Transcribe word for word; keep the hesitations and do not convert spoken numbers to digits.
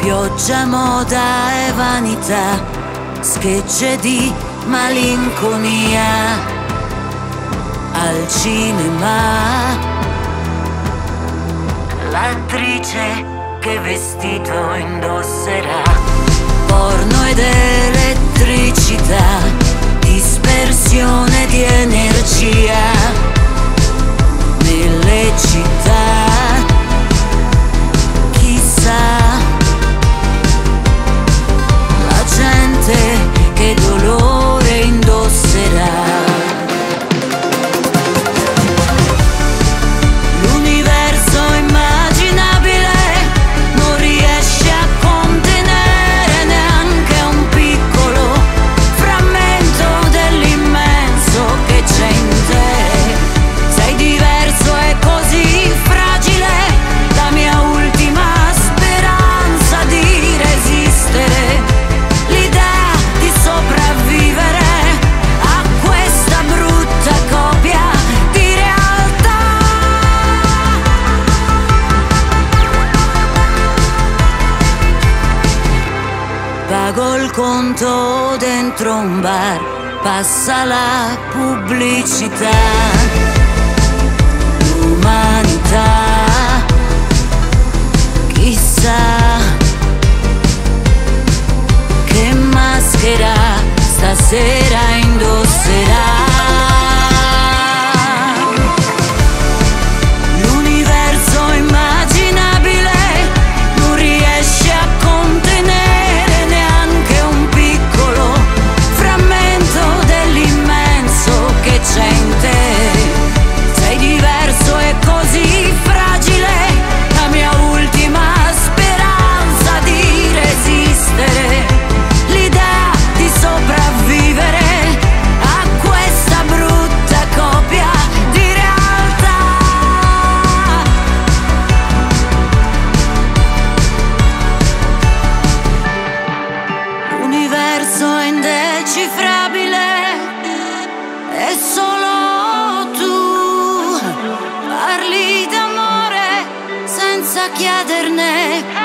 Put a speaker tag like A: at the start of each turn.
A: Pioggia, moda e vanità, schegge di malinconia al cinema. L'attrice che vestito indosserà, porno ed elettricità, dispersione di energia nelle città. Chissà la gente che dolore indosserà. L'universo immaginabile non riesce a contenere neanche un piccolo frammento dell'immenso che c'è in te. Sei diverso e così fragile, la mia ultima speranza di resistere, l'idea di sopravvivere a questa brutta copia di realtà. Pago il conto dentro un bar, passa la pubblicità. L'umanità, chissà che maschera stasera indosserà. L'universo immaginabile non riesce a contenere neanche un piccolo frammento dell'immenso che c'è in te. Sei diverso e così fragile, la mia ultima speranza di resistere, l'idea di sopravvivere a questa brutta copia di realtà. L'universo è indecifrabile e solo tu parli d'amore senza chiederne